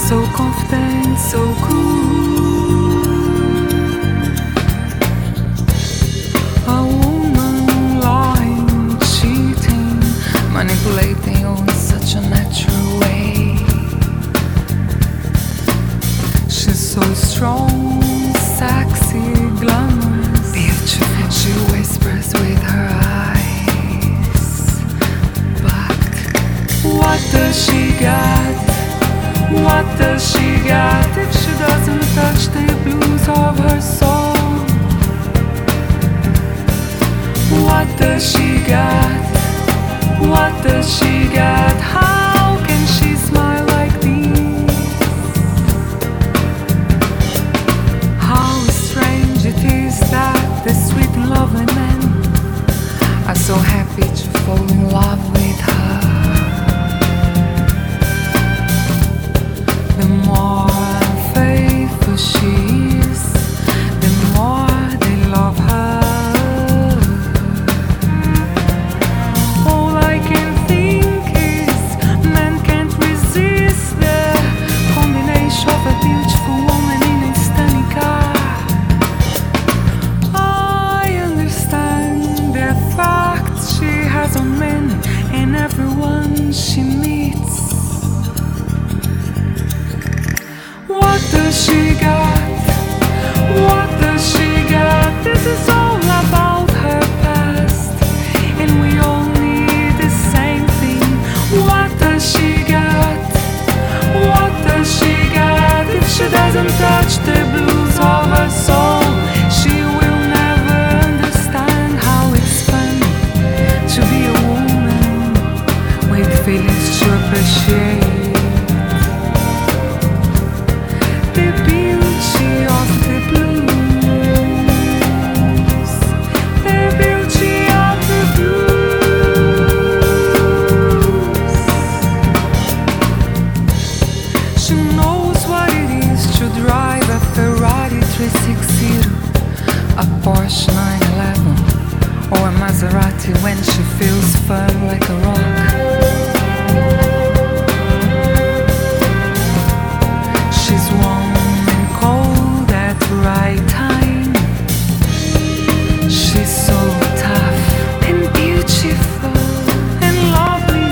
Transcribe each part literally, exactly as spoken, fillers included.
so confident, so cool. A woman lying, cheating, manipulating you in such a natural way. She's so strong, sexy, glamorous, beautiful. She whispers with her eyes, but what does she got? What does she got if she doesn't touch the blues of her soul? What does she got? What does she got? How can she smile like this? How strange it is that the sweet and lovely men are so happy to fall in love with her. The more faithful she is, the more they love her. All I can think is men can't resist the combination of a beautiful woman in a stunning car. I understand the effect she has on men and everyone she meets. What does she got? What does she got? This is all about her past, and we all need the same thing. What does she got? What does she got? If she doesn't touch the blues of her soul, she will never understand how it's fun to be a woman with feelings to appreciate. The beauty of the blues, the beauty of the blues. She knows what it is to drive a Ferrari three sixty, a Porsche nine eleven, or a Maserati when she feels firm like a rock. She's warm and cold at the right time. She's so tough and beautiful and lovely.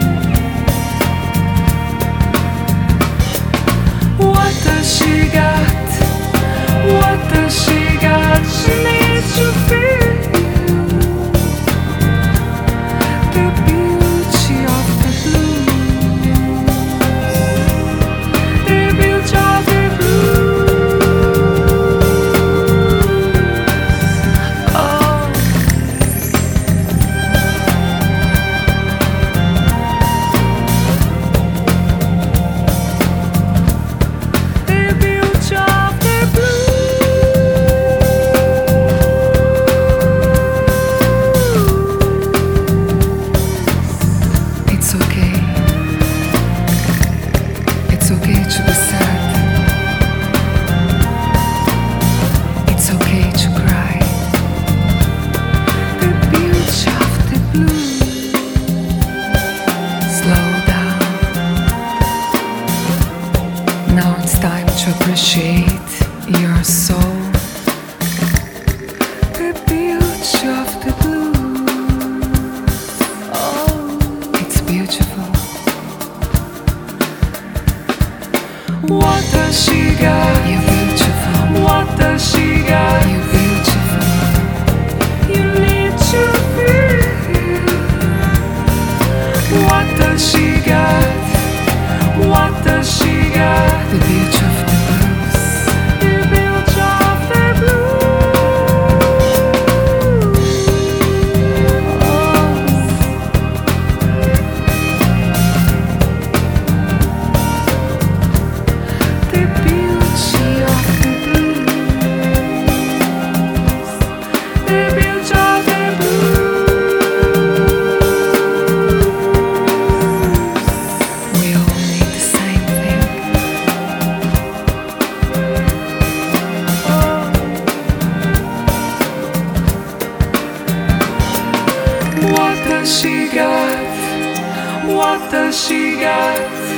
What does she got? What does she got? She needs to feel the beauty of the blues. The beauty of the blues. Oh. The beauty of the blues. It's okay. It's okay to be sad. It's okay to cry. The beauty of the blues. Slow down. Now it's time to appreciate your soul. The beauty of the blues. Oh, it's beautiful. What does she got? You're beautiful. What does she got? You're beautiful. You need to feel. What does she got? What does she got? The beauty of the blues. The beauty of the blues. Oh. The beauty of the blues. The beauty of the blues. We all need the same thing. What does she got? What does she got?